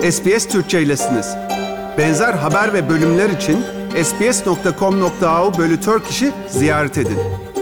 SBS Türkçe'ylesiniz. Benzer haber ve bölümler için sbs.com.au/Turkish'i ziyaret edin.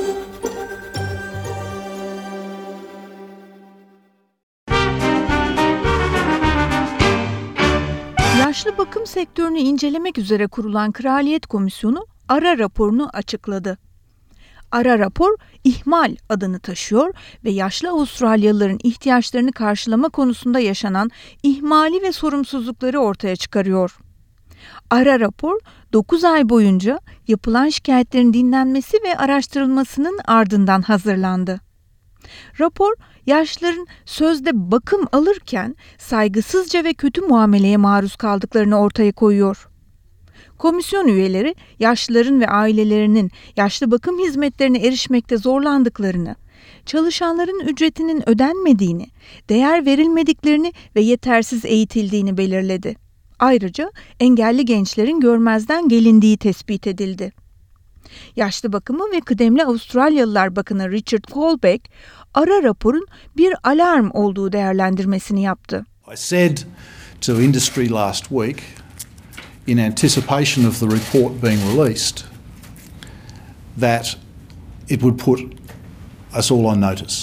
Yaşlı bakım sektörünü incelemek üzere kurulan Kraliyet Komisyonu ara raporunu açıkladı. Ara rapor, ihmal adını taşıyor ve yaşlı Avustralyalıların ihtiyaçlarını karşılama konusunda yaşanan ihmali ve sorumsuzlukları ortaya çıkarıyor. Ara rapor, 9 ay boyunca yapılan şikayetlerin dinlenmesi ve araştırılmasının ardından hazırlandı. Rapor, yaşlıların sözde bakım alırken saygısızca ve kötü muameleye maruz kaldıklarını ortaya koyuyor. Komisyon üyeleri, yaşlıların ve ailelerinin yaşlı bakım hizmetlerine erişmekte zorlandıklarını, çalışanların ücretinin ödenmediğini, değer verilmediklerini ve yetersiz eğitildiğini belirledi. Ayrıca engelli gençlerin görmezden gelindiği tespit edildi. Yaşlı Bakımı ve Kıdemli Avustralyalılar Bakanı Richard Colbeck, ara raporun bir alarm olduğu değerlendirmesini yaptı. I said to industry last week, in anticipation of the report being released, that it would put us all on notice.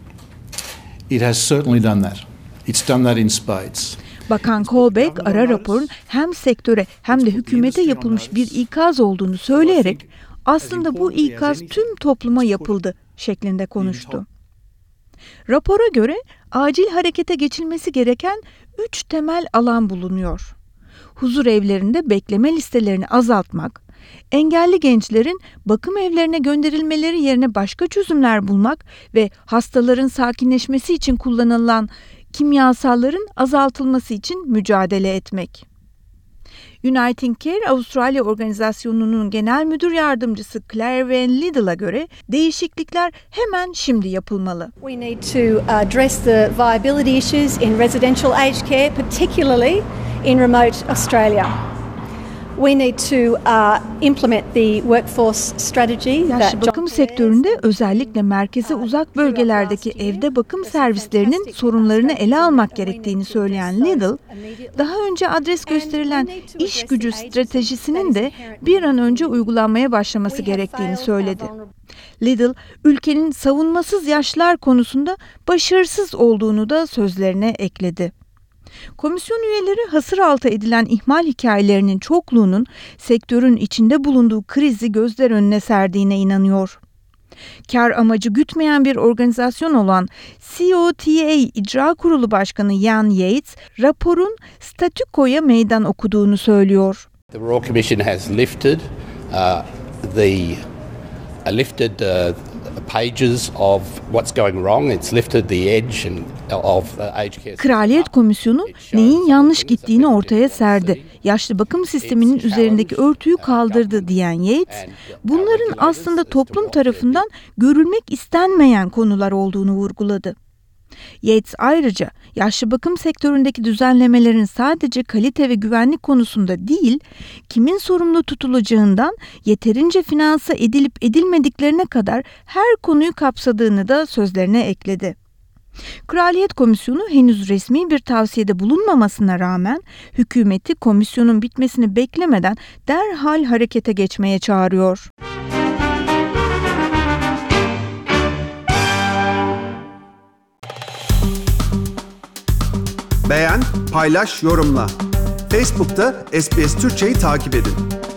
It has certainly done that. It's done that in spades. Bakan Colbeck, ara raporun hem sektöre hem de hükümete yapılmış bir ikaz olduğunu söyleyerek, aslında bu ikaz tüm topluma yapıldı şeklinde konuştu. Rapora göre acil harekete geçilmesi gereken 3 temel alan bulunuyor. Huzur evlerinde bekleme listelerini azaltmak, engelli gençlerin bakım evlerine gönderilmeleri yerine başka çözümler bulmak ve hastaların sakinleşmesi için kullanılan kimyasalların azaltılması için mücadele etmek. Uniting Care Avustralya Organizasyonu'nun genel müdür yardımcısı Claire Van Liddell'a göre değişiklikler hemen şimdi yapılmalı. We need to address the viability issues in residential aged care, particularly in remote Australia. We need to implement the workforce strategy. Yaşlı bakım sektöründe özellikle merkeze uzak bölgelerdeki evde bakım servislerinin sorunlarını ele almak gerektiğini söyleyen Liddell, daha önce adres gösterilen iş gücü stratejisinin de bir an önce uygulanmaya başlaması gerektiğini söyledi. Liddell, ülkenin savunmasız yaşlılar konusunda başarısız olduğunu da sözlerine ekledi. Komisyon üyeleri hasıraltı edilen ihmal hikayelerinin çokluğunun sektörün içinde bulunduğu krizi gözler önüne serdiğine inanıyor. Kar amacı gütmeyen bir organizasyon olan COTA İcra Kurulu Başkanı Ian Yates, raporun statükoya meydan okuduğunu söylüyor. The Royal Commission has lifted pages of what's going wrong. It's lifted the edge of aged care. Kraliyet Komisyonu neyin yanlış gittiğini ortaya serdi. Yaşlı bakım sisteminin üzerindeki örtüyü kaldırdı diyen Yates, bunların aslında toplum tarafından görülmek istenmeyen konular olduğunu vurguladı. Yates ayrıca yaşlı bakım sektöründeki düzenlemelerin sadece kalite ve güvenlik konusunda değil, kimin sorumlu tutulacağından yeterince finanse edilip edilmediklerine kadar her konuyu kapsadığını da sözlerine ekledi. Kraliyet Komisyonu henüz resmi bir tavsiyede bulunmamasına rağmen hükümeti komisyonun bitmesini beklemeden derhal harekete geçmeye çağırıyor. Beğen, paylaş, yorumla. Facebook'ta SBS Türkçe'yi takip edin.